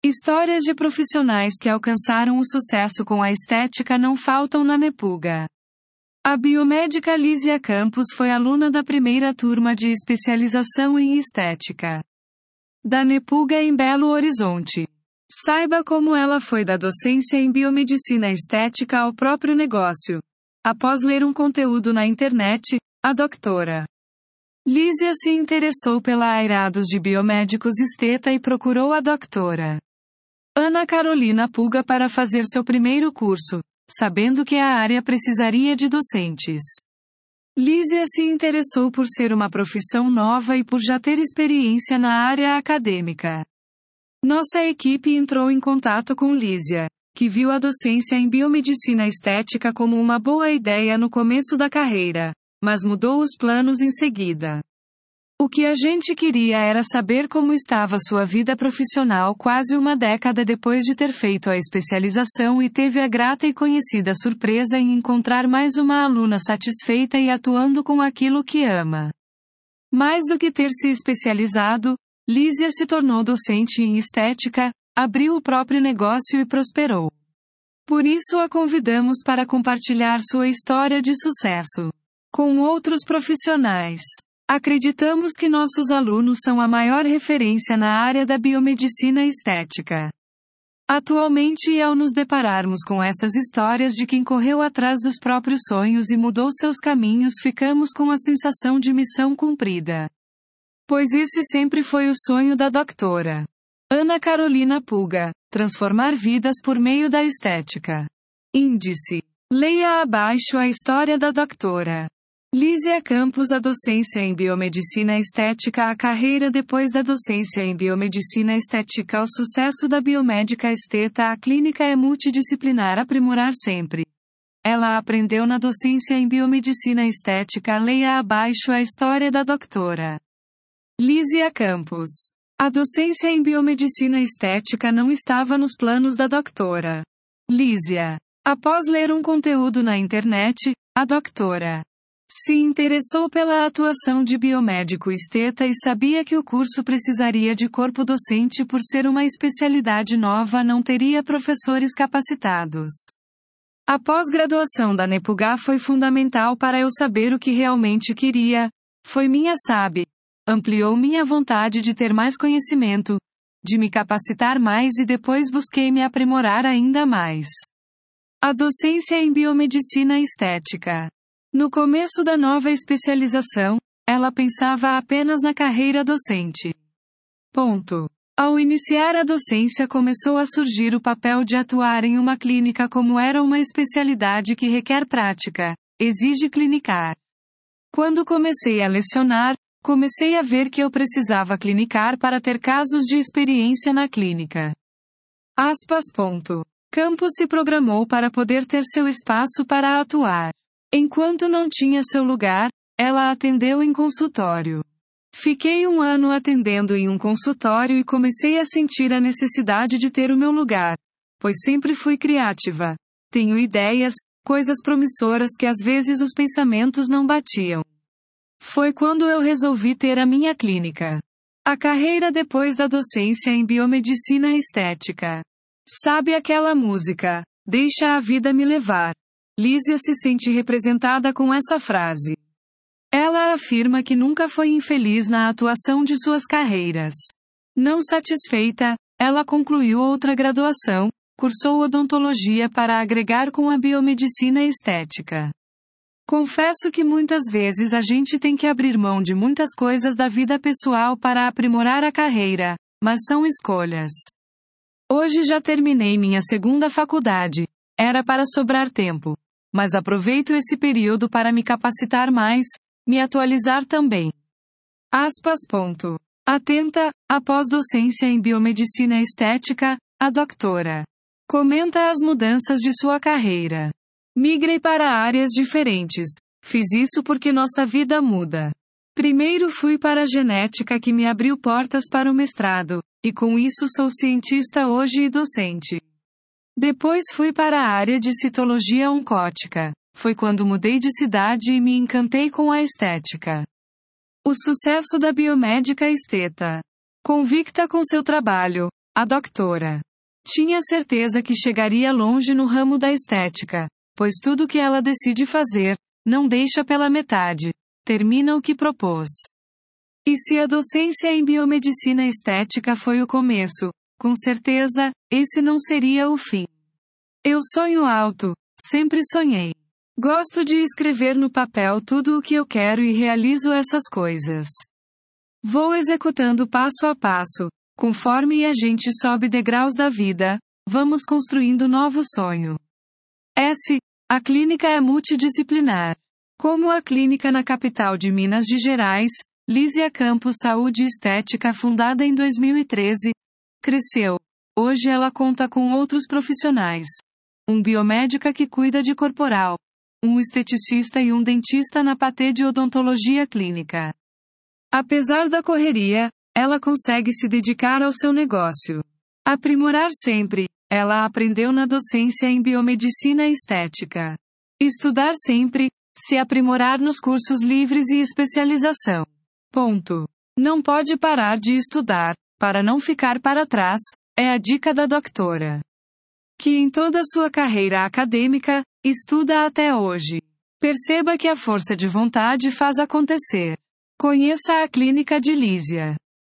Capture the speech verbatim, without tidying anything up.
Histórias de profissionais que alcançaram o sucesso com a estética não faltam na Nepuga. A biomédica Lísia Campos foi aluna da primeira turma de especialização em estética da Nepuga em Belo Horizonte. Saiba como ela foi da docência em biomedicina estética ao próprio negócio. Após ler um conteúdo na internet, a doutora Lísia se interessou pela Airados de Biomédicos Esteta e procurou a doutora Ana Carolina Puga para fazer seu primeiro curso, sabendo que a área precisaria de docentes. Lísia se interessou por ser uma profissão nova e por já ter experiência na área acadêmica. Nossa equipe entrou em contato com Lísia, que viu a docência em biomedicina estética como uma boa ideia no começo da carreira, mas mudou os planos em seguida. O que a gente queria era saber como estava sua vida profissional quase uma década depois de ter feito a especialização e teve a grata e conhecida surpresa em encontrar mais uma aluna satisfeita e atuando com aquilo que ama. Mais do que ter se especializado, Lísia se tornou docente em estética, abriu o próprio negócio e prosperou. Por isso a convidamos para compartilhar sua história de sucesso com outros profissionais. Acreditamos que nossos alunos são a maior referência na área da biomedicina estética atualmente, e ao nos depararmos com essas histórias de quem correu atrás dos próprios sonhos e mudou seus caminhos, ficamos com a sensação de missão cumprida. Pois esse sempre foi o sonho da doutora Ana Carolina Puga, transformar vidas por meio da estética. Índice. Leia abaixo a história da doutora Lísia Campos. A docência em biomedicina estética. A carreira depois da docência em biomedicina estética. O sucesso da biomédica esteta. A clínica é multidisciplinar. Aprimorar sempre. Ela aprendeu na docência em biomedicina estética. Leia abaixo a história da doutora Lísia Campos. A docência em biomedicina estética não estava nos planos da doutora Lísia. Após ler um conteúdo na internet, a doutora se interessou pela atuação de biomédico esteta e sabia que o curso precisaria de corpo docente por ser uma especialidade nova, não teria professores capacitados. A pós-graduação da Nepuga foi fundamental para eu saber o que realmente queria. Foi minha sabe. Ampliou minha vontade de ter mais conhecimento, de me capacitar mais e depois busquei me aprimorar ainda mais. A docência em biomedicina estética. No começo da nova especialização, ela pensava apenas na carreira docente. Ponto. Ao iniciar a docência começou a surgir o papel de atuar em uma clínica, como era uma especialidade que requer prática, exige clinicar. Quando comecei a lecionar, comecei a ver que eu precisava clinicar para ter casos de experiência na clínica. Aspas. Ponto. Campos se programou para poder ter seu espaço para atuar. Enquanto não tinha seu lugar, ela atendeu em consultório. Fiquei um ano atendendo em um consultório e comecei a sentir a necessidade de ter o meu lugar, pois sempre fui criativa. Tenho ideias, coisas promissoras que às vezes os pensamentos não batiam. Foi quando eu resolvi ter a minha clínica. A carreira depois da docência em biomedicina estética. Sabe aquela música, Deixa a Vida Me Levar? Lísia se sente representada com essa frase. Ela afirma que nunca foi infeliz na atuação de suas carreiras. Não satisfeita, ela concluiu outra graduação, cursou odontologia para agregar com a biomedicina estética. Confesso que muitas vezes a gente tem que abrir mão de muitas coisas da vida pessoal para aprimorar a carreira, mas são escolhas. Hoje já terminei minha segunda faculdade. Era para sobrar tempo. Mas aproveito esse período para me capacitar mais, me atualizar também. Aspas. Ponto. Atenta, após docência em biomedicina estética, a doutora comenta as mudanças de sua carreira. Migrei para áreas diferentes. Fiz isso porque nossa vida muda. Primeiro fui para a genética, que me abriu portas para o mestrado, e com isso sou cientista hoje e docente. Depois fui para a área de citologia oncótica. Foi quando mudei de cidade e me encantei com a estética. O sucesso da biomédica esteta. Convicta com seu trabalho, A doutora tinha certeza que chegaria longe no ramo da estética, pois tudo que ela decide fazer, não deixa pela metade, termina o que propôs. E se a docência em biomedicina estética foi o começo, com certeza, esse não seria o fim. Eu sonho alto, sempre sonhei. Gosto de escrever no papel tudo o que eu quero e realizo essas coisas. Vou executando passo a passo, conforme a gente sobe degraus da vida, vamos construindo novo sonho. S. A clínica é multidisciplinar. Como a clínica na capital de Minas Gerais, Lísia Campos Saúde Estética, fundada em dois mil e treze, cresceu. Hoje ela conta com outros profissionais. Um biomédica que cuida de corporal. Um esteticista e um dentista na patê de odontologia clínica. Apesar da correria, ela consegue se dedicar ao seu negócio. Aprimorar sempre, ela aprendeu na docência em biomedicina estética. Estudar sempre, se aprimorar nos cursos livres e especialização. Ponto. Não pode parar de estudar, para não ficar para trás, é a dica da doutora. Que em toda sua carreira acadêmica, estuda até hoje. Perceba que a força de vontade faz acontecer. Conheça a clínica de Lísia.